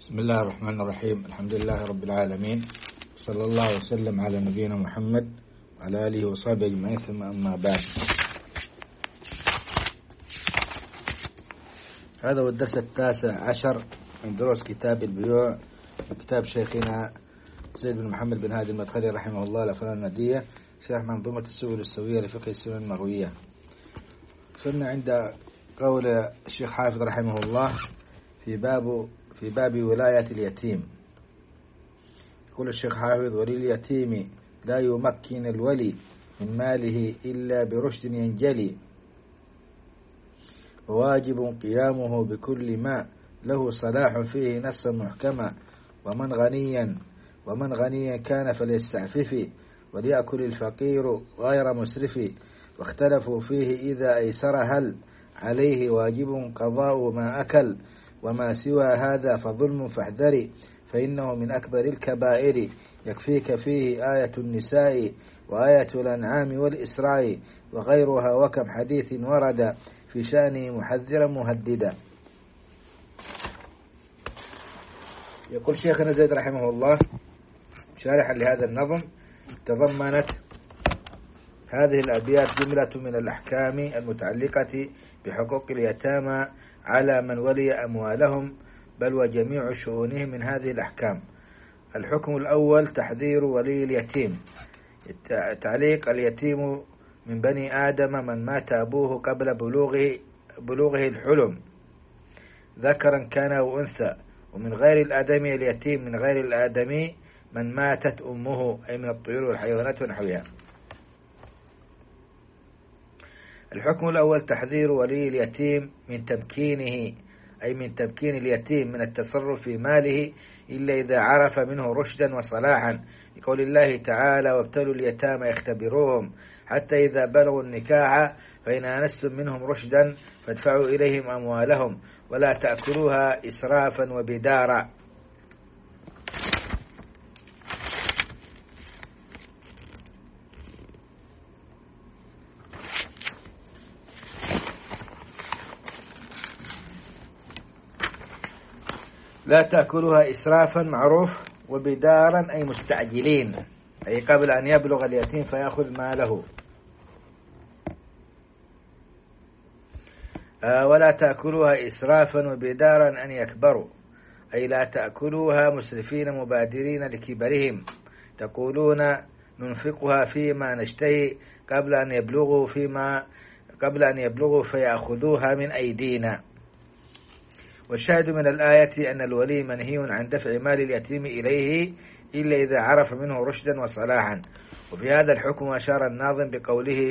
بسم الله الرحمن الرحيم. الحمد لله رب العالمين، صلى الله وسلم على نبينا محمد وعلى آله وصحبه أجمعين، ثم أما بعد. هذا هو الدرس 19 من دروس كتاب البيوع، كتاب شيخنا زيد بن محمد بن هادي المدخلي رحمه الله الأفعال الندية، شرح منظومة السبل السوية لفقه السنن المروية. صرنا عند قول الشيخ حافظ رحمه الله في باب ولاية اليتيم. يقول الشيخ حافظ: ولليتيم لا يمكن الولي من ماله إلا برشد ينجلي، وواجب قيامه بكل ما له صلاح فيه نصا محكما، ومن غنيا كان فليستعفف، وليأكل الفقير غير مسرف. واختلفوا فيه إذا أيسر هل عليه واجب قضاء ما أكل، وما سوى هذا فظلم فاحذري، فإنه من أكبر الكبائر. يكفيك فيه آية النساء وآية الأنعام والإسراء وغيرها، وكم حديث ورد في شأنه محذرا مهددا. يقول شيخنا زيد رحمه الله شارحا لهذا النظم: تضمنت هذه الأبيات جملة من الأحكام المتعلقة بحقوق اليتامى على من ولي أموالهم، بل وجميع شؤونهم من هذه الأحكام. الحكم الأول: تحذير ولي اليتيم. تعليق: اليتيم من بني آدم من مات أبوه قبل بلوغه الحلم، ذكرا كان أو أنثى. ومن غير الآدمي اليتيم من غير الآدمي من ماتت أمه، أي من الطيور والحيوانات ونحوها. الحكم الأول: تحذير ولي اليتيم من تمكينه، أي من تمكين اليتيم من التصرف في ماله إلا إذا عرف منه رشدا وصلاحا، لقول الله تعالى: وابتلوا اليتامى يختبروهم حتى إذا بلغوا النكاح فإن آنستم منهم رشدا فادفعوا إليهم أموالهم ولا تأكلوها إسرافا وبدارا. لا تأكلها إسرافا معروف، وبدارا أي مستعجلين، أي قبل أن يبلغ اليتيم فيأخذ ماله. ولا تأكلوها إسرافا وبدارا أن يكبروا، أي لا تأكلوها مسرفين مبادرين لكبرهم، تقولون ننفقها فيما نشتهي قبل أن يبلغوا فيأخذوها من أيدينا. والشاهد من الآية أن الولي منهي عن دفع مال اليتيم إليه إلا إذا عرف منه رشدا وصلاحا. وفي هذا الحكم أشار الناظم بقوله: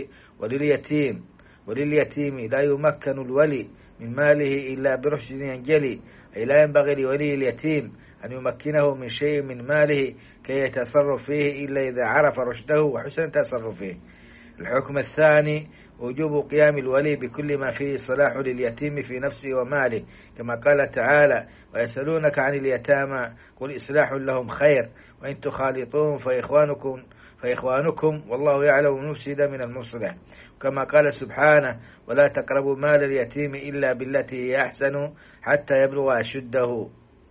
ولليتيم لا يمكن الولي من ماله إلا برشد ينجلي، أي لا ينبغي لولي اليتيم أن يمكنه من شيء من ماله كي يتصرف فيه إلا إذا عرف رشده وحسن تصرفه. الحكم الثاني: وجوب قيام الولي بكل ما فيه صلاح لليتيم في نفسه وماله، كما قال تعالى: ويسألونك عن اليتامى قل إصلاح لهم خير، وإن تخالطوهم فإخوانكم والله يعلم المفسد من المصلح. كما قال سبحانه: ولا تقربوا مال اليتيم إلا بالتي هي أحسن حتى يبلغ أشده.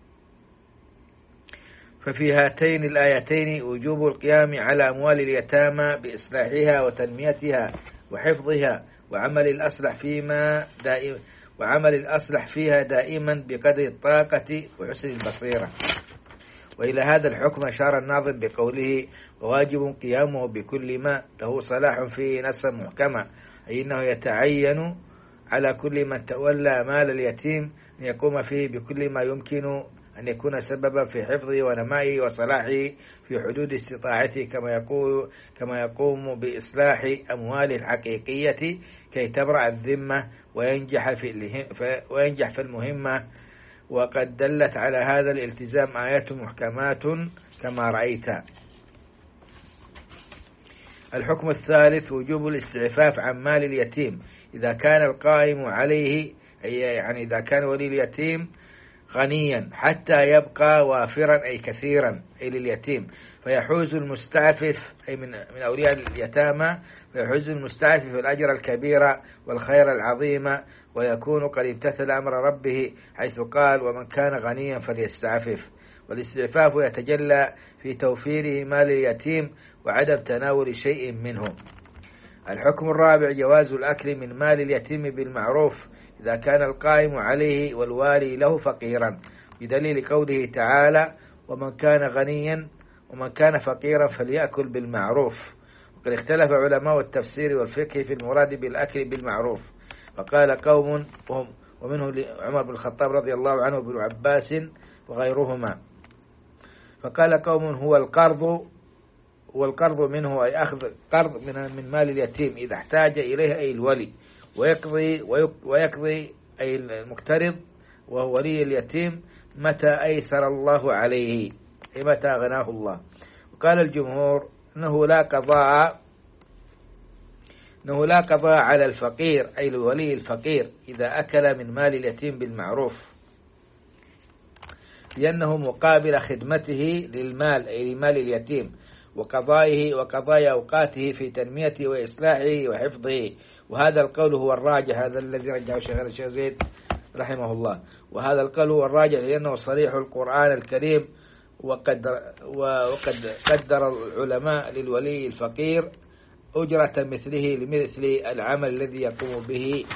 ففي هاتين الآيتين وجوب القيام على أموال اليتامى بإصلاحها وتنميتها وحفظها، وعمل الأصلح فيها دائما بقدر الطاقة وحسن البصيرة. وإلى هذا الحكم أشار الناظم بقوله: وواجب قيامه بكل ما له صلاح فيه نصا محكما، أي إنه يتعين على كل من تولى مال اليتيم أن يقوم فيه بكل ما يمكن أن يكون سببا في حفظه ونمائه وصلاحه في حدود استطاعته، كما يقوم بإصلاح أمواله الحقيقية كي تبرأ الذمة وينجح في المهمة. وقد دلت على هذا الالتزام آيات محكمات كما رأيت. الحكم الثالث: وجوب الاستعفاف عن مال اليتيم إذا كان القائم عليه، يعني إذا كان ولي اليتيم غنيا حتى يبقى وافرا أي كثيرا أي لليتيم، فيحوز المستعفف أي من أولياء اليتامى، فيحوز المستعفف الأجر الكبير والخير العظيم، ويكون قد امتثل أمر ربه حيث قال ومن كان غنيا فليستعفف. والاستعفاف يتجلى في توفيره مال اليتيم وعدم تناول شيء منه. الحكم الرابع جواز الأكل من مال اليتيم بالمعروف إذا كان القائم عليه والوالي له فقيرا، بدليل قوله تعالى ومن كان فقيرا فليأكل بالمعروف. وقد اختلف علماء التفسير والفقه في المراد بالأكل بالمعروف، فقال قوم ومنه عمر بن الخطاب رضي الله عنه وابن عباس وغيرهما، فقال قوم هو القرض منه أي أخذ قرض من مال اليتيم إذا احتاج إليه أي الولي، ويقضي أي المقترض وهو ولي اليتيم متى أيسر الله عليه أي متى غناه الله. وقال الجمهور أنه لا قضاء على الفقير أي الولي الفقير إذا أكل من مال اليتيم بالمعروف، لأنه مقابل خدمته للمال أي لمال اليتيم وقضاء أوقاته في تنميته وإصلاحه وحفظه. وهذا القول هو الراجح، هذا الذي رجعه الشيخ زيد رحمه الله، وهذا القول هو الراجح لأنه صريح القرآن الكريم. وقد قدر العلماء للولي الفقير أجرة مثله لمثل العمل الذي يقوم به.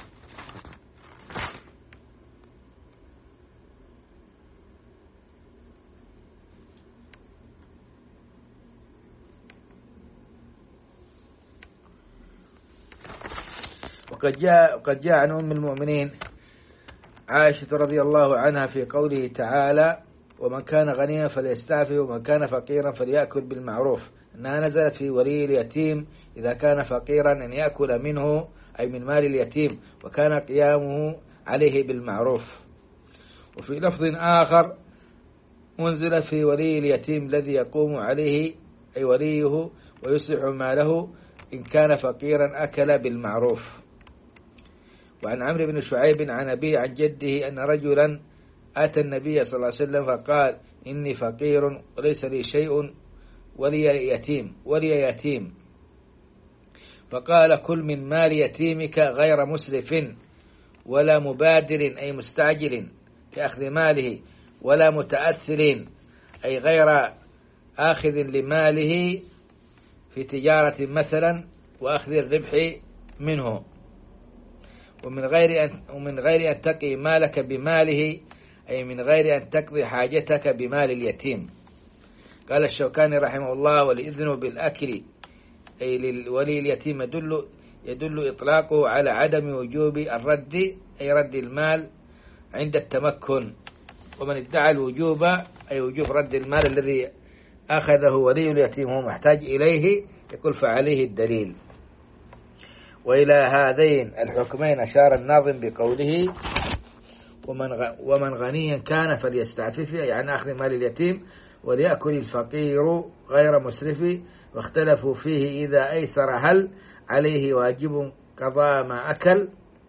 وقد جاء عن أم المؤمنين عائشة رضي الله عنها في قوله تعالى ومن كان غنيا فليستعفف ومن كان فقيرا فليأكل بالمعروف، أنها نزلت في ولي اليتيم إذا كان فقيرا أن يأكل منه أي من مال اليتيم، وكان قيامه عليه بالمعروف. وفي لفظ آخر منزلت في ولي اليتيم الذي يقوم عليه أي وليه ويصلح ماله إن كان فقيرا أكل بالمعروف. وعن عمرو بن شعيب عن أبيه عن جده أن رجلا أتى النبي صلى الله عليه وسلم فقال إني فقير وليس لي شيء ولي يتيم، فقال كل من مال يتيمك غير مسرف ولا مبادر أي مستعجل في أخذ ماله، ولا متأثر أي غير آخذ لماله في تجارة مثلا وأخذ الربح منه، ومن غير أن تقي مالك بماله أي من غير أن تقضي حاجتك بمال اليتيم. قال الشوكاني رحمه الله والإذن بالأكل أي للولي اليتيم يدل إطلاقه على عدم وجوب الرد أي رد المال عند التمكن، ومن ادعى الوجوب أي وجوب رد المال الذي أخذه ولي اليتيم وهو محتاج إليه يقول فعليه الدليل. وإلى هذين الحكمين أشار الناظم بقوله ومن غنيا كان فليستعفف يعني أخذ مال اليتيم، وليأكل الفقير غير مسرف، واختلفوا فيه إذا أيسر هل عليه واجب قضاء ما أكل.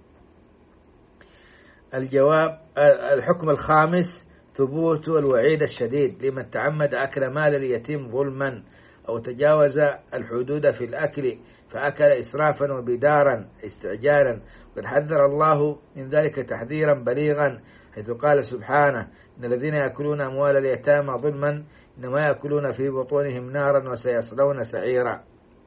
الجواب الحكم الخامس ثبوت الوعيد الشديد لمن تعمد أكل مال اليتيم ظلما أو تجاوز الحدود في الأكل فأكل إسرافا وبدارا استعجالا، وقد حذر الله من ذلك تحذيرا بليغا حيث قال سبحانه إن الذين يأكلون أموال اليتامى ظلما إنما يأكلون في بطونهم نارا وسيصلون سعيرا.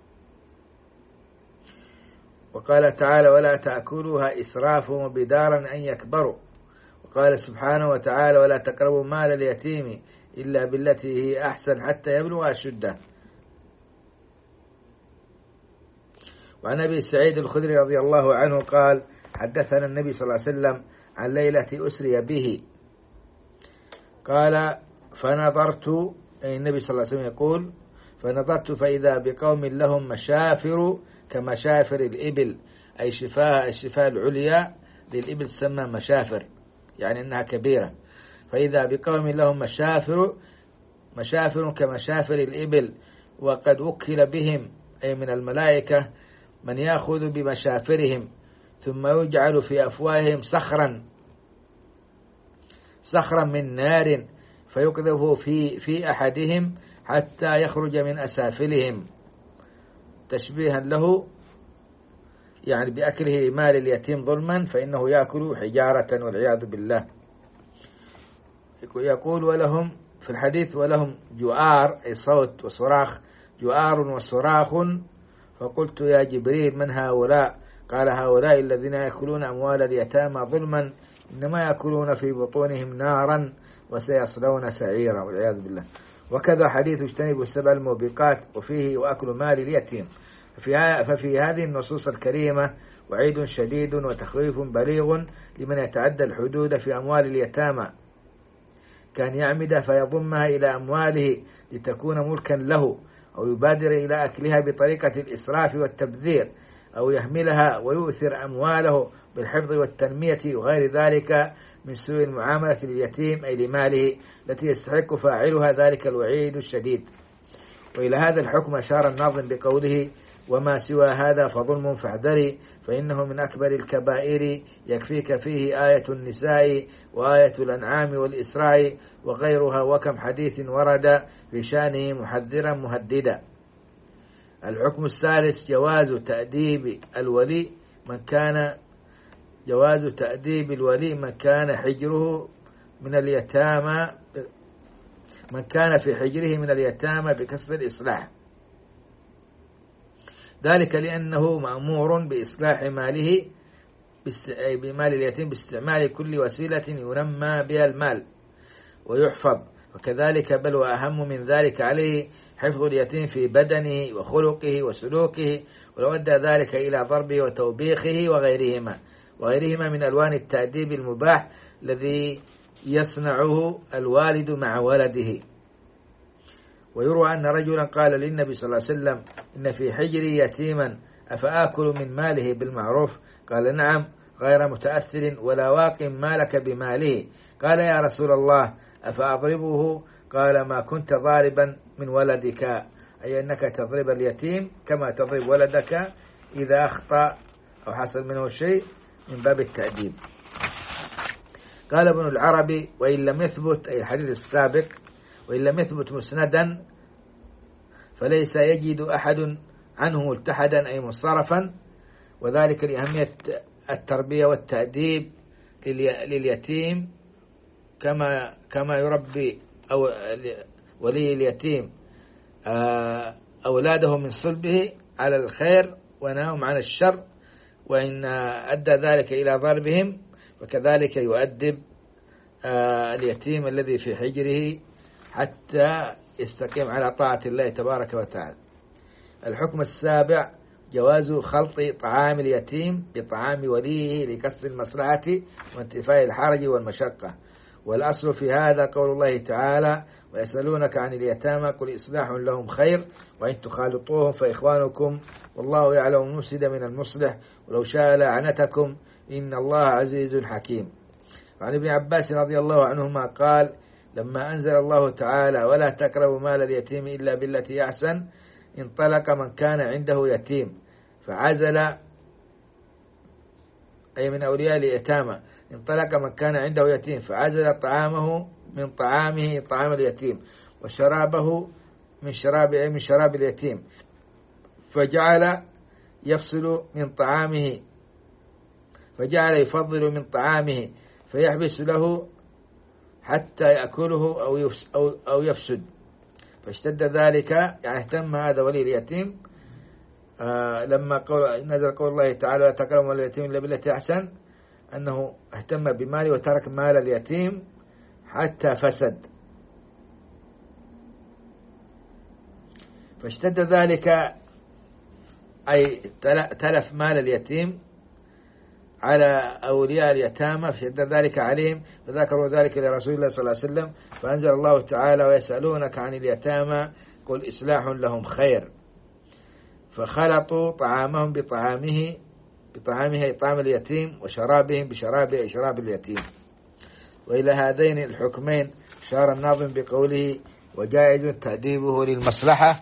وقال تعالى ولا تأكلوها إسرافا وبدارا أن يكبروا. وقال سبحانه وتعالى ولا تقربوا مال اليتيم إلا بالتي هي أحسن حتى يبلغ أشده. وعن أبي سعيد الخدري رضي الله عنه قال حدثنا النبي صلى الله عليه وسلم عن ليلة أسري به قال فنظرت أي النبي صلى الله عليه وسلم يقول فنظرت فإذا بقوم لهم مشافر كمشافر الإبل أي الشفاه العليا للإبل تسمى مشافر يعني أنها كبيرة، فإذا بقوم لهم مشافر كمشافر الإبل وقد وكل بهم أي من الملائكة من يأخذ بمشافرهم ثم يجعل في أفواههم صخرا من نار فيقذفه في أحدهم حتى يخرج من أسافلهم، تشبيها له يعني بأكله مال اليتيم ظلما، فإنه يأكل حجارة والعياذ بالله. يقول ولهم في الحديث ولهم جؤار أي صوت وصراخ، جؤار وصراخ. فقلت يا جبريل من هؤلاء؟ قال هؤلاء الذين يأكلون أموال اليتامى ظلما إنما يأكلون في بطونهم نارا وسيصلون سعيرا والعياذ بالله. وكذا حديث اجتنبوا السبع الموبقات وفيه وأكل مال اليتيم. ففي هذه النصوص الكريمة وعيد شديد وتخويف بليغ لمن يتعدى الحدود في أموال اليتامى، كان يعمد فيضمها إلى أمواله لتكون ملكا له، أو يبادر إلى أكلها بطريقة الإسراف والتبذير، أو يهملها ويؤثر أمواله بالحفظ والتنمية وغير ذلك من سوء المعاملة لليتيم أي لماله التي يستحق فاعلها ذلك الوعيد الشديد. وإلى هذا الحكم أشار الناظم بقوله وما سوى هذا فظلم فاحذري فإنه من أكبر الكبائر، يكفيك فيه آية النساء وآية الأنعام والإسراء وغيرها، وكم حديث ورد في شأنه محذرا مهددا. الحكم الثالث جواز تأديب الولي من كان حجره من اليتامى، من كان في حجره من اليتامى بكسب الإصلاح، ذلك لأنه مأمور بإصلاح ماله بمال اليتيم باستعمال كل وسيلة ينمى بها المال ويحفظ، وكذلك بل وأهم من ذلك عليه حفظ اليتيم في بدنه وخلقه وسلوكه، ولو أدى ذلك إلى ضربه وتوبيخه وغيرهما من ألوان التأديب المباح الذي يصنعه الوالد مع ولده. ويروى أن رجلا قال للنبي صلى الله عليه وسلم إن في حجري يتيما أفآكل من ماله بالمعروف؟ قال نعم غير متأثر ولا واق مالك بماله. قال يا رسول الله أفأضربه؟ قال ما كنت ضاربا من ولدك، أي أنك تضرب اليتيم كما تضرب ولدك إذا أخطأ أو حصل منه شيء من باب التأديب. قال ابن العربي وإن لم يثبت أي الحديث السابق وإن لم يثبت مسندا فليس يجد أحد عنه ملتحدا أي منصرفا، وذلك لأهمية التربية والتأديب لليتيم كما يربي أو ولي اليتيم أولاده من صلبه على الخير ونهاهم عن الشر، وإن أدى ذلك إلى ضربهم وكذلك يؤدب اليتيم الذي في حجره حتى يستقيم على طاعة الله تبارك وتعالى. الحكم السابع جواز خلط طعام اليتيم بطعام وليه لكسر المصلحة وانتفاء الحرج والمشقة. والأصل في هذا قول الله تعالى ويسألونك عن اليتامى قل إصلاح لهم خير وإن تخالطوهم فإخوانكم والله يعلم المفسد من المصلح ولو شاء لعنتكم إن الله عزيز حكيم. وعن ابن عباس رضي الله عنهما قال لما أنزل الله تعالى ولا تقربوا مال اليتيم إلا بالتي أحسن انطلق من كان عنده يتيم فعزل، أي من أولياء اليتامى، انطلق من كان عنده يتيم فعزل طعامه من طعامه طعام اليتيم وشرابه من شراب اليتيم، فجعل يفصل من طعامه، فجعل يفضل من طعامه فيحبس له حتى يأكله أو يفسد، فاشتد ذلك. يعني اهتم هذا ولي اليتيم لما نزل قول الله تعالى لا تقربوا مال اليتيم إلا بالتي أحسن، أنه اهتم بماله وترك مال اليتيم حتى فسد، فاشتد ذلك أي تلف مال اليتيم على أولياء اليتامى، فشد ذلك عليهم فذكروا ذلك لرسول الله صلى الله عليه وسلم فأنزل الله تعالى ويسألونك عن اليتامى قل إصلاح لهم خير، فخلطوا طعامهم بطعامه طعام اليتيم وشرابهم بشرابه شراب اليتيم. وإلى هذين الحكمين أشار الناظم بقوله وجائز تأديبه للمصلحة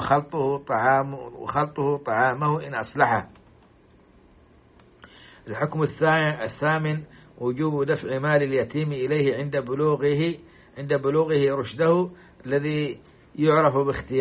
وخلطه طعامه إن أصلحه. الحكم الثامن وجوب دفع مال اليتيم إليه عند بلوغه رشده الذي يعرف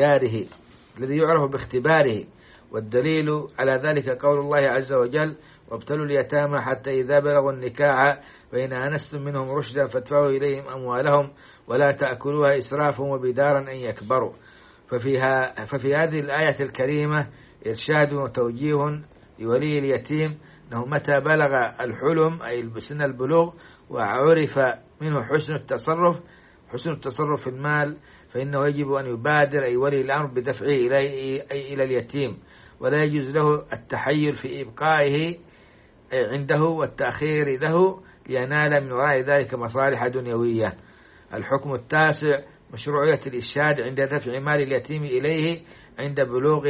باختباره. والدليل على ذلك قول الله عز وجل: وابتلوا اليتامى حتى إذا بلغوا النكاح فإن آنستم منهم رشدا فادفعوا إليهم أموالهم ولا تأكلوها إسرافا وبدارا أن يكبروا. ففي هذه الآية الكريمة إرشاد وتوجيه لولي اليتيم أنه متى بلغ الحلم أي سن البلوغ وعرف منه حسن التصرف في المال فإنه يجب أن يبادر أي ولي الأمر بدفعه إلى اليتيم، ولا يجوز له التحيل في إبقائه عنده والتأخير له لينال من وراء ذلك مصالح دنيوية. الحكم التاسع: مشروعية الإرشاد عند دفع مال اليتيم إليه عند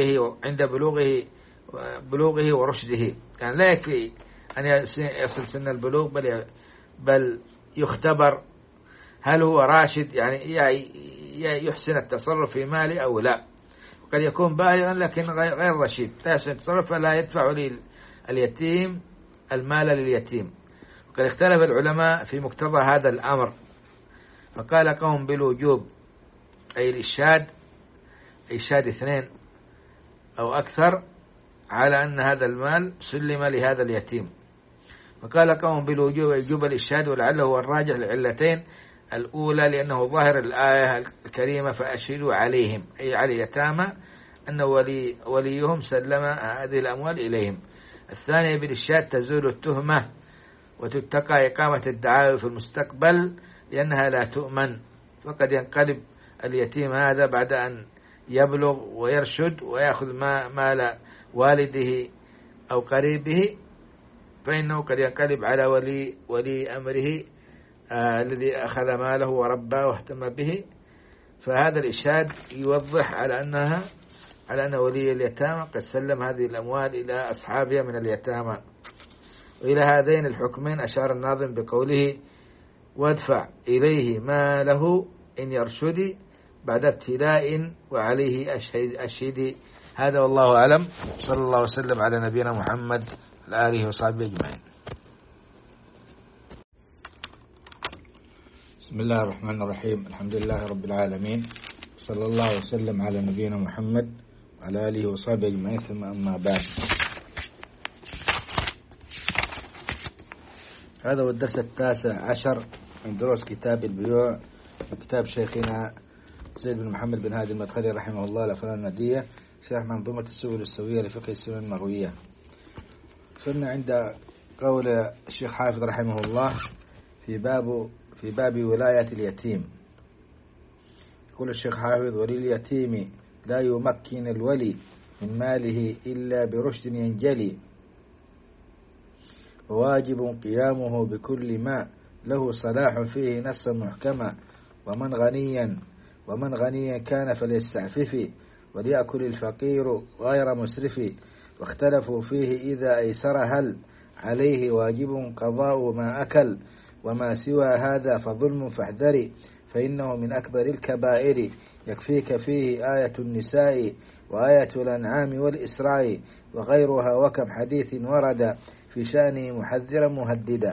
بلوغه ورشده. يعني لا يكفي أن يصل سن البلوغ بل يختبر هل هو راشد، يعني يحسن التصرف في ماله أو لا. وقد يكون بالغا لكن غير رشيد لا يحسن التصرف، فلا يدفع اليتيم المال لليتيم. وقد اختلف العلماء في مقتضى هذا الأمر، فقال قوم بالوجوب أي الإرشاد 2 أو أكثر على أن هذا المال سلم لهذا اليتيم. وقال قوم بالوجوب يجوب الإرشاد، ولعله هو الراجح لعلتين: الأولى لأنه ظاهر الآية الكريمة فأشهدوا عليهم أي على اليتامى أن وليهم سلم هذه الأموال إليهم. الثانية بالإرشاد تزول التهمة وتتقى إقامة الدعاوى في المستقبل لأنها لا تؤمن، فقد ينقلب اليتيم هذا بعد أن يبلغ ويرشد ويأخذ مال والده أو قريبه، فإنه قد ينقلب على ولي أمره الذي أخذ ماله ورباه واهتم به. فهذا الإرشاد يوضح على أن ولي اليتامى قد سلم هذه الأموال إلى أصحابها من اليتامى. وإلى هذين الحكمين أشار الناظم بقوله: وادفع إليه ماله إن يرشد بعد ابتلاء وعليه أشهد. هذا والله أعلم، صلى الله وسلم على نبينا محمد وعلى آله وصحبه أجمعين. بسم الله الرحمن الرحيم. الحمد لله رب العالمين، صلى الله وسلم على نبينا محمد وعلى آله وصحبه أجمعين، ثم أما بعد. هذا هو الدرس 19 من دروس كتاب البيوع، كتاب شيخنا زيد بن محمد بن هادي المدخلي رحمه الله الأفعال الندية، شرح منظومة السبل السوية لفقه السنن المروية. صرنا عند قول الشيخ حافظ رحمه الله في باب ولاية اليتيم. يقول الشيخ حافظ: ولي اليتيم لا يمكن الولي من ماله إلا برشد ينجلي، وواجب قيامه بكل ما له صلاح فيه نصا محكما، ومن غنيا كان فليستعفف، وليأكل الفقير غير مسرف. واختلفوا فيه إذا أيسر هل عليه واجب قضاء ما أكل، وما سوى هذا فظلم فاحذري، فإنه من أكبر الكبائر. يكفيك فيه آية النساء وآية الأنعام والإسراء وغيرها، وكم حديث ورد في شأنه محذرا مهددا.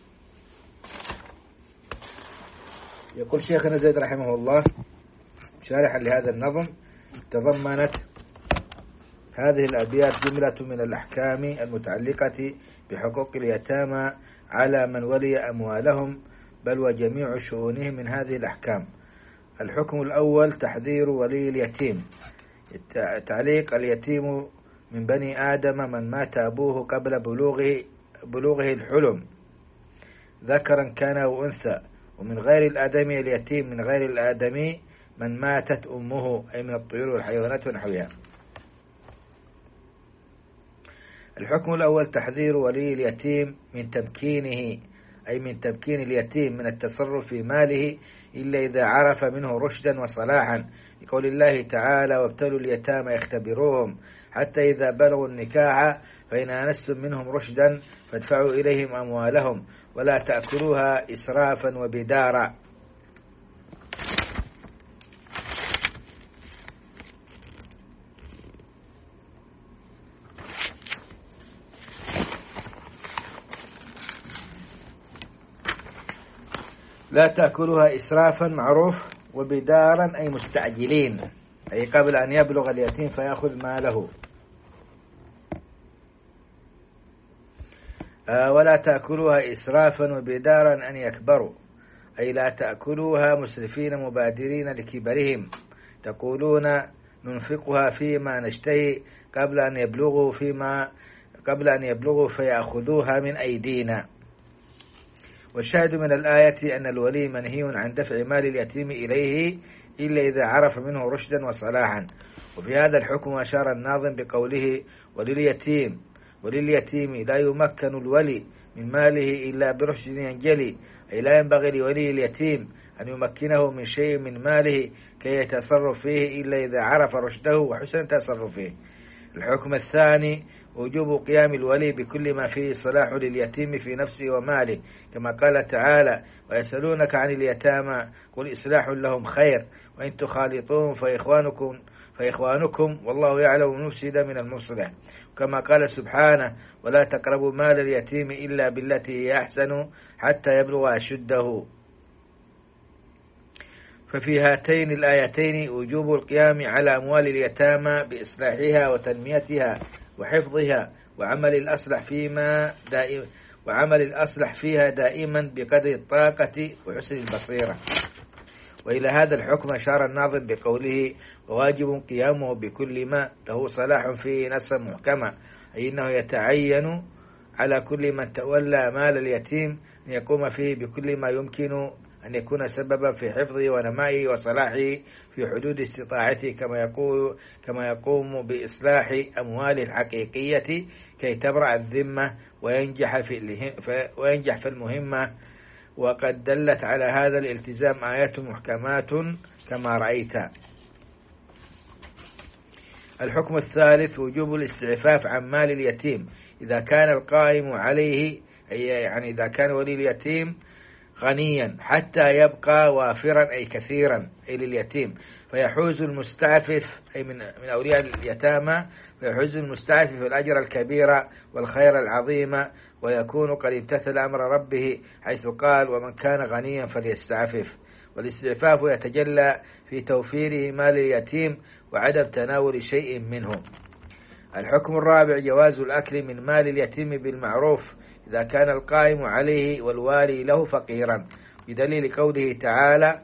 يقول شيخنا زيد رحمه الله شارحا لهذا النظم: تضمنت هذه الأبيات جملة من الأحكام المتعلقة بحقوق اليتامى على من ولي أموالهم، بل وجميع شؤونهم من هذه الأحكام. الحكم الأول: تحذير ولي اليتيم. تعليق: اليتيم من بني آدم من مات أبوه قبل بلوغه الحلم، ذكرا كان أو أنثى. ومن غير الآدمي اليتيم من غير الآدمي من ماتت أمه، أي من الطيور والحيوانات ونحوها. الحكم الأول: تحذير ولي اليتيم من تمكينه، أي من تمكين اليتيم من التصرف في ماله إلا إذا عرف منه رشدا وصلاحا، لقول الله تعالى: وابتلوا اليتامى يختبروهم حتى إذا بلغوا النكاح فإن آنستم منهم رشدا فادفعوا إليهم أموالهم ولا تأكلوها إسرافا وبدارا. لا تأكلوها إسرافا معروف، وبدارا أي مستعجلين، أي قبل أن يبلغ اليتيم فيأخذ ماله. ولا تأكلوها إسرافا وبدارا أن يكبروا، أي لا تأكلوها مسرفين مبادرين لكبرهم، تقولون ننفقها فيما نشتهي قبل أن يبلغوا فيأخذوها من أيدينا. والشاهد من الآية أن الولي منهي عن دفع مال اليتيم إليه إلا إذا عرف منه رشدا وصلاحا. وفي هذا الحكم أشار الناظم بقوله ولليتيم لا يمكن الولي من ماله إلا برشد ينجلي، أي لا ينبغي لولي اليتيم أن يمكنه من شيء من ماله كي يتصرف فيه إلا إذا عرف رشده وحسن تصرفه. الحكم الثاني وجوب قيام الولي بكل ما فيه صلاح لليتيم في نفسه وماله، كما قال تعالى ويسألونك عن اليتامى قل إصلاح لهم خير وإن تخالطوهم فإخوانكم والله يعلم المفسد من المصلح، كما قال سبحانه ولا تقربوا مال اليتيم إلا بالتي هي أحسن حتى يبلغ أشده. ففي هاتين الآيتين وجوب القيام على أموال اليتامى بإصلاحها وتنميتها وحفظها وعمل الأصلح فيها دائما بقدر الطاقة وحسن البصيرة. وإلى هذا الحكم أشار الناظم بقوله وواجب قيامه بكل ما له صلاح فيه نصا محكما، أي أنه يتعين على كل من تولى مال اليتيم أن يقوم فيه بكل ما يمكن أن يكون سببا في حفظه ونمائه وصلاحه في حدود استطاعته، كما يقوم بإصلاح أمواله الحقيقية كي تبرأ الذمة وينجح في المهمة. وقد دلت على هذا الالتزام آيات محكمات كما رأيت. الحكم الثالث وجوب الاستعفاف عن مال اليتيم إذا كان القائم عليه، يعني إذا كان ولي اليتيم غنيا حتى يبقى وافرا أي كثيرا أي لليتيم، فيحوز المستعفف أي من أولياء اليتامى، فيحوز المستعفف الأجر الكبير والخير العظيم، ويكون قد امتثل أمر ربه حيث قال ومن كان غنيا فليستعفف. والاستعفاف يتجلى في توفيره مال اليتيم وعدم تناول شيء منه. الحكم الرابع جواز الأكل من مال اليتيم بالمعروف إذا كان القائم عليه والوالي له فقيرا، بدليل قوله تعالى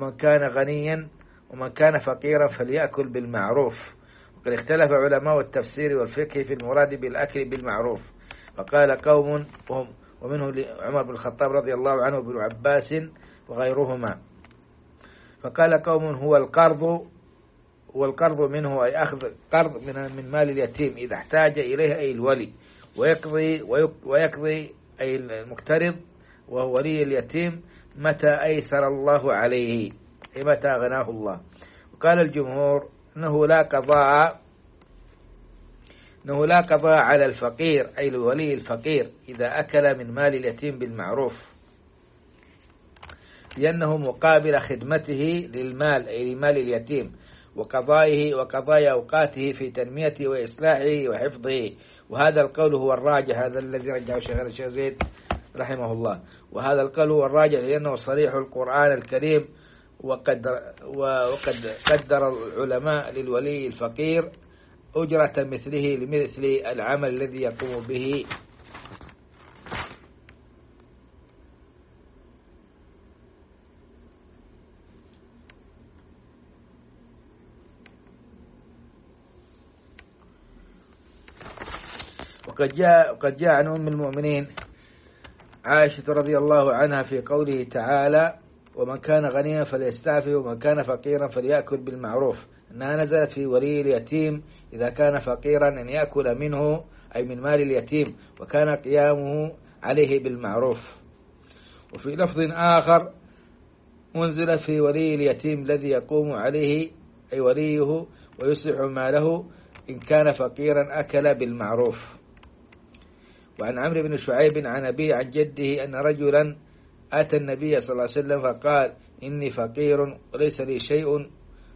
ومن كان فقيرا فليأكل بالمعروف. وقد اختلف علماء التفسير والفقه في المراد بالأكل بالمعروف، فقال قوم ومنه عمر بن الخطاب رضي الله عنه وابن عباس وغيرهما، فقال قوم هو القرض منه أي أخذ قرض من مال اليتيم إذا احتاج إليه أي الولي، ويقضي أي المقترض وهو ولي اليتيم متى أيسر الله عليه أي متى غناه الله. وقال الجمهور أنه لا قضاء على الفقير أي الولي الفقير إذا أكل من مال اليتيم بالمعروف، لأنه مقابل خدمته للمال أي لمال اليتيم وقضاء أوقاته في تنميته وإصلاحه وحفظه. وهذا القول هو الراجح، هذا الذي رجعه الشيخ زيد رحمه الله، وهذا القول هو الراجح لأنه صريح القرآن الكريم. وقد قدر العلماء للولي الفقير أجرة مثله لمثل العمل الذي يقوم به. وقد جاء عن أم المؤمنين عائشة رضي الله عنها في قوله تعالى ومن كان غنيا فليستعفف ومن كان فقيرا فليأكل بالمعروف، أنها نزلت في ولي اليتيم إذا كان فقيرا أن يأكل منه أي من مال اليتيم، وكان قيامه عليه بالمعروف. وفي لفظ آخر منزلت في ولي اليتيم الذي يقوم عليه أي وليه ويصلح ماله إن كان فقيرا أكل بالمعروف. وعن عمرو بن شعيب عن أبيه عن جده أن رجلا أتى النبي صلى الله عليه وسلم فقال إني فقير وليس لي شيء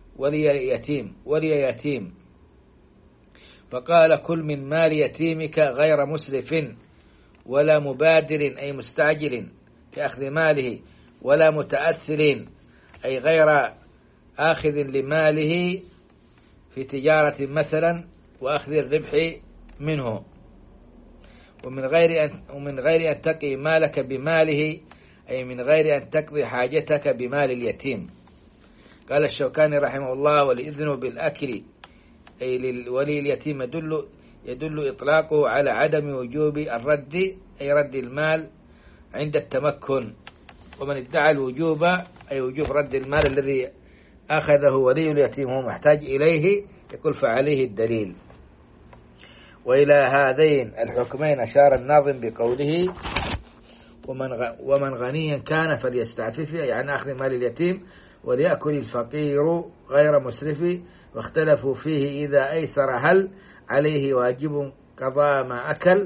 ولي يتيم، فقال كل من مال يتيمك غير مسرف ولا مبادر أي مستعجل في أخذ ماله، ولا متأثر، أي غير آخذ لماله في تجارة مثلا وأخذ الربح منه، ومن غير أن تقي مالك بماله، أي من غير أن تقضي حاجتك بمال اليتيم. قال الشوكاني رحمه الله: والإذن بالأكل أي للولي اليتيم يدل إطلاقه على عدم وجوب الرد، أي رد المال عند التمكن، ومن ادعى الوجوب أي وجوب رد المال الذي أخذه ولي اليتيم وهو محتاج إليه يقول فعليه الدليل. وإلى هذين الحكمين أشار الناظم بقوله: ومن غنيا كان فليستعفف، يعني أخذ مال اليتيم، وليأكل الفقير غير مسرف، واختلفوا فيه إذا أيسر هل عليه واجب قضاء ما أكل.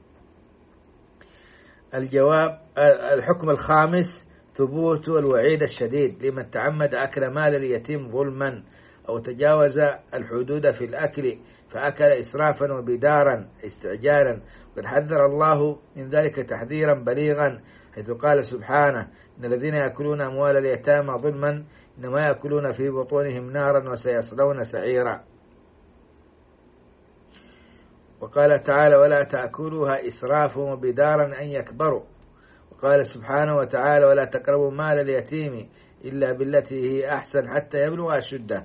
الجواب: الحكم الخامس ثبوت الوعيد الشديد لمن تعمد أكل مال اليتيم ظلما أو تجاوز الحدود في الأكل فأكل إسرافا وبدارا استعجالا، وقد حذر الله من ذلك تحذيرا بليغا، حيث قال سبحانه: إن الذين يأكلون أموال اليتامى ظلما إنما يأكلون في بطونهم نارا وسيصلون سعيرا. وقال تعالى: ولا تأكلوها إسرافا وبدارا أن يكبروا. وقال سبحانه وتعالى: ولا تقربوا مال اليتيم إلا بالتي هي أحسن حتى يبلغ أشده.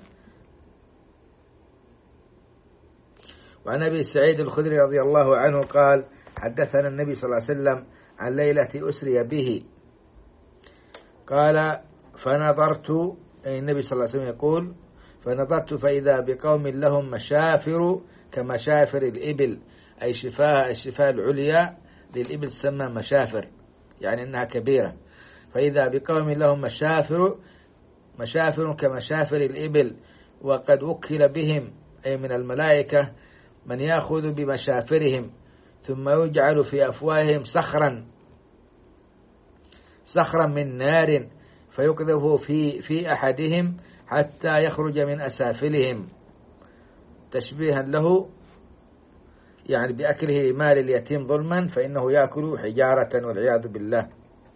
وعن أبي سعيد الخدري رضي الله عنه قال: حدثنا النبي صلى الله عليه وسلم عن ليلة أسري به، قال: فنظرت، أي النبي صلى الله عليه وسلم يقول: فنظرت فإذا بقوم لهم مشافر كمشافر الإبل، أي الشفاه العليا للإبل تسمى مشافر، يعني أنها كبيرة. فإذا بقوم لهم مشافر كمشافر الإبل، وقد وكل بهم، أي من الملائكة، من يأخذ بمشافرهم، ثم يجعل في أفواههم صخرا من نار فيقذف في أحدهم حتى يخرج من أسافلهم، تشبيها له يعني بأكله مال اليتيم ظلما، فإنه يأكل حجارة والعياذ بالله.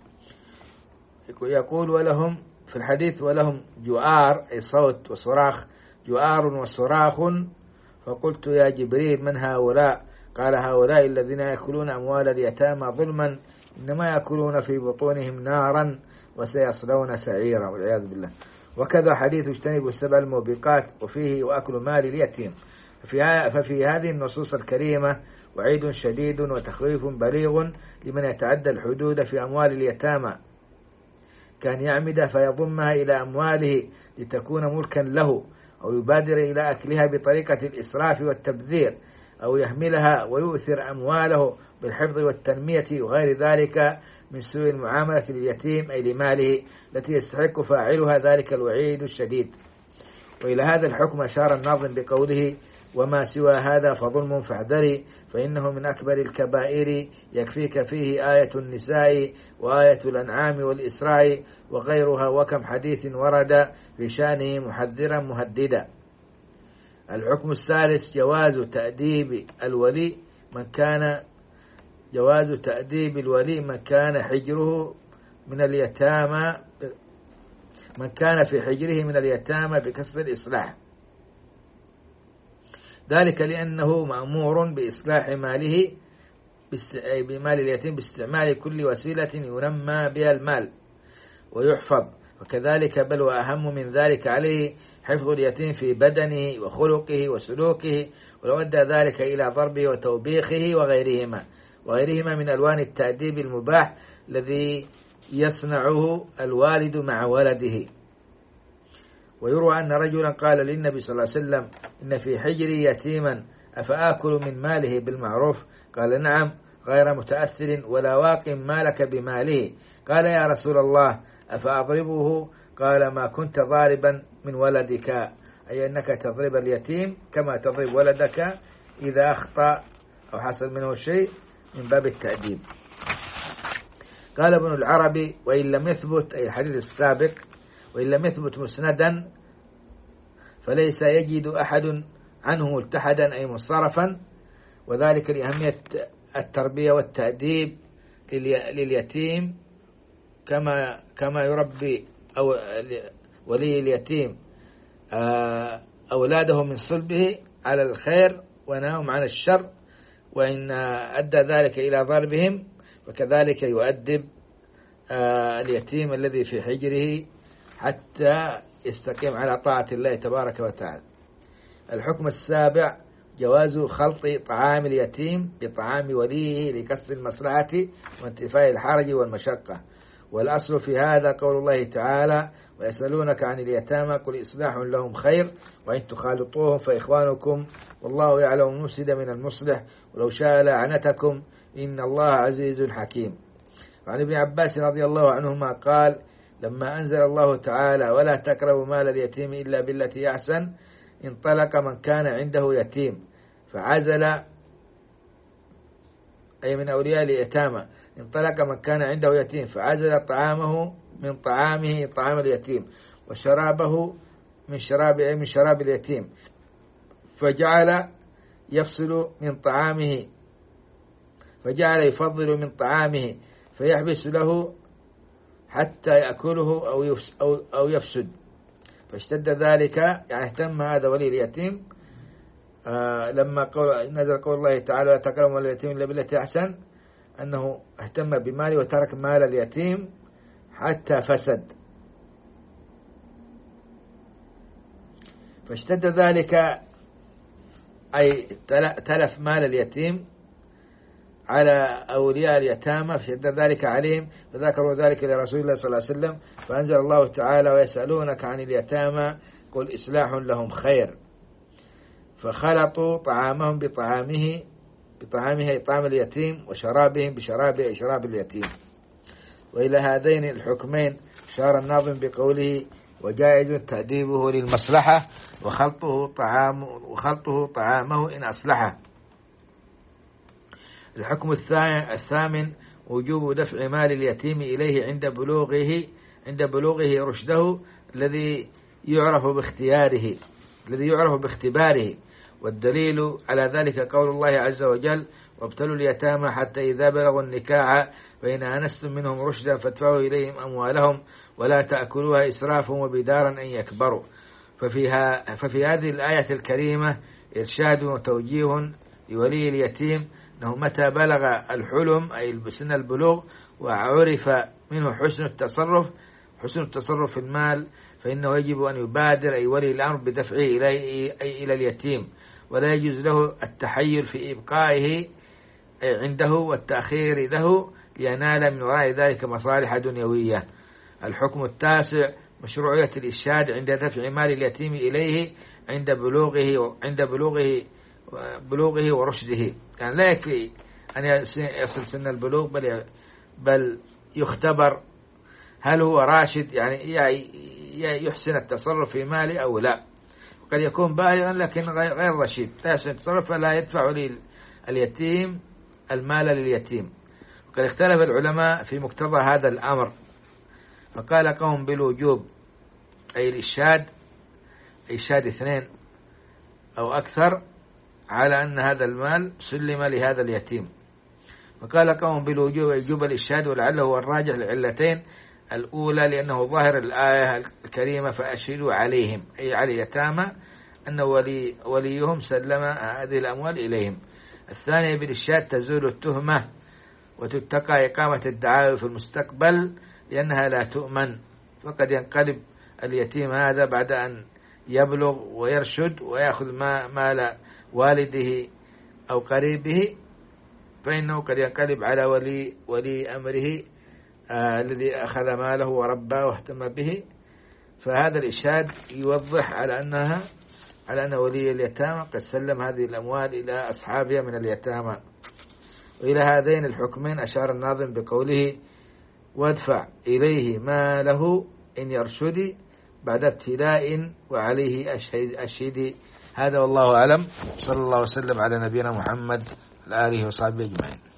يقول: ولهم في الحديث: ولهم جؤار، أي صوت وصراخ، جؤار وصراخ. فقلت: يا جبريل من هؤلاء؟ قال: هؤلاء الذين يأكلون أموال اليتامى ظلما إنما يأكلون في بطونهم نارا وسيصلون سعيرا والعياذ بالله. وكذا حديث اجتنبوا السبع الموبقات وفيه وأكل مال اليتيم. ففي هذه النصوص الكريمة وعيد شديد وتخويف بليغ لمن يتعدى الحدود في أموال اليتامى، كان يعمد فيضمها إلى أمواله لتكون ملكا له، أو يبادر إلى أكلها بطريقة الإسراف والتبذير، أو يهملها ويؤثر أمواله بالحفظ والتنمية وغير ذلك من سوء المعاملة لليتيم، أي لماله، التي يستحق فاعلها ذلك الوعيد الشديد. وإلى هذا الحكم أشار الناظم بقوله: وما سوى هذا فظلم فاحذري، فإنه من أكبر الكبائر، يكفيك فيه آية النساء وآية الأنعام والإسراء وغيرها، وكم حديث ورد في شانه محذرا مهددا. الحكم الثالث جواز تأديب الولي من كان حجره من اليتامى، من كان في حجره من اليتامى بكسب الإصلاح، ذلك لأنه مأمور بإصلاح ماله بمال اليتيم باستعمال كل وسيلة ينمى بها المال ويحفظ، وكذلك بل وأهم من ذلك عليه حفظ اليتيم في بدنه وخلقه وسلوكه، ولو أدى ذلك إلى ضربه وتوبيخه وغيرهما من ألوان التأديب المباح الذي يصنعه الوالد مع ولده. ويروى أن رجلا قال للنبي صلى الله عليه وسلم: إن في حجري يتيما أفآكل من ماله بالمعروف؟ قال: نعم، غير متأثر ولا واق مالك بماله. قال: يا رسول الله أفأضربه؟ قال: ما كنت ضاربا من ولدك، أي أنك تضرب اليتيم كما تضرب ولدك إذا أخطأ أو حصل منه شيء من باب التأديب. قال ابن العربي: وإن لم يثبت، أي الحديث السابق، وإن لم يثبت مسندا فليس يجد أحد عنه ملتحدا، أي مصرفا، وذلك لأهمية التربية والتأديب لليتيم كما يربي أو ولي اليتيم أولاده من صلبه على الخير ونهاهم عن الشر، وإن أدى ذلك إلى ضربهم وكذلك يؤدب اليتيم الذي في حجره حتى يستقيم على طاعة الله تبارك وتعالى. الحكم السابع جواز خلط طعام اليتيم بطعام وليه لكسر المصلحة وانتفاء الحرج والمشقة. والأصل في هذا قول الله تعالى: ويسألونك عن اليتامى قل إصلاح لهم خير وإن تخالطوهم فإخوانكم والله يعلم المفسد من المصلح ولو شاء لعنتكم إن الله عزيز حكيم. وعن ابن عباس رضي الله عنهما قال: لما أنزل الله تعالى ولا تقربوا مال اليتيم إلا بالتي أحسن انطلق من كان عنده يتيم فعزل، أي من أولياء اليتامى، انطلق من كان عنده يتيم فعزل طعامه من طعامه طعام اليتيم وشرابه من شراب اليتيم، فجعل يفضل من طعامه فيحبس له حتى يأكله أو يفسد، فاشتد ذلك، يعني اهتم هذا ولي اليتيم لما نزل قول الله تعالى: لا تقربوا مال اليتيم إلا بالتي أحسن، أنه اهتم بماله وترك مال اليتيم حتى فسد، فاشتد ذلك، أي تلف مال اليتيم على أولياء اليتامى، فشد ذلك عليهم فذكروا ذلك لرسول الله صلى الله عليه وسلم، فأنزل الله تعالى: ويسألونك عن اليتامى قل إصلاح لهم خير، فخلطوا طعامهم بطعامه طعام اليتيم وشرابهم بشرابه شراب اليتيم. وإلى هذين الحكمين أشار الناظم بقوله: وجائز تأديبه للمصلحة وخلطه طعامه إن أصلحه. الحكم الثامن وجوب دفع مال اليتيم إليه عند بلوغه رشده الذي يعرف باختباره، والدليل على ذلك قول الله عز وجل: وابتلوا اليتامى حتى إذا بلغوا النكاح فإن آنستم منهم رشدا فادفعوا إليهم أموالهم ولا تأكلوها إسرافا وبدارا أن يكبروا. ففي هذه الآية الكريمة إرشاد وتوجيه لولي اليتيم أنه متى بلغ الحلم، أي سن البلوغ، وعرف منه حسن التصرف في المال، فإنه يجب أن يبادر أي ولي الأمر بدفعه إلى اليتيم، ولا يجوز له التحيل في إبقائه عنده والتأخير له لينال من وراء ذلك مصالح دنيوية. الحكم التاسع مشروعية الإرشاد عند دفع مال اليتيم إليه عند بلوغه ورشده، يعني لا يكفي أن يصل سن البلوغ بل يختبر هل هو راشد، يعني يحسن التصرف في ماله أو لا. قد يكون بالغا لكن غير رشيد لا يحسن التصرف، فلا يدفع اليتيم المال لليتيم. وقد اختلف العلماء في مقتضى هذا الأمر، فقال قوم بالوجوب، أي الإرشاد 2 أو أكثر على أن هذا المال سلم لهذا اليتيم، وقال قوم بالوجوب يجوب الإرشاد، ولعله هو الراجح لعلتين: الأولى لأنه ظاهر الآية الكريمة فأشهدوا عليهم، أي على اليتامى أن وليهم سلم هذه الأموال إليهم. الثانية بالإرشاد تزول التهمة وتتقى إقامة الدعاوى في المستقبل لأنها لا تؤمن، فقد ينقلب اليتيم هذا بعد أن يبلغ ويرشد ويأخذ مال والده أو قريبه، فإنه قد ينقلب على ولي أمره الذي أخذ ماله ورباه واهتم به. فهذا الإرشاد يوضح على أن ولي اليتامى قد سلم هذه الأموال إلى أصحابها من اليتامى. وإلى هذين الحكمين أشار الناظم بقوله: وادفع إليه ماله إن يرشد بعد ابتلاء وعليه أشهد. هذا والله أعلم، صلى الله وسلم على نبينا محمد وآله وصحبه أجمعين.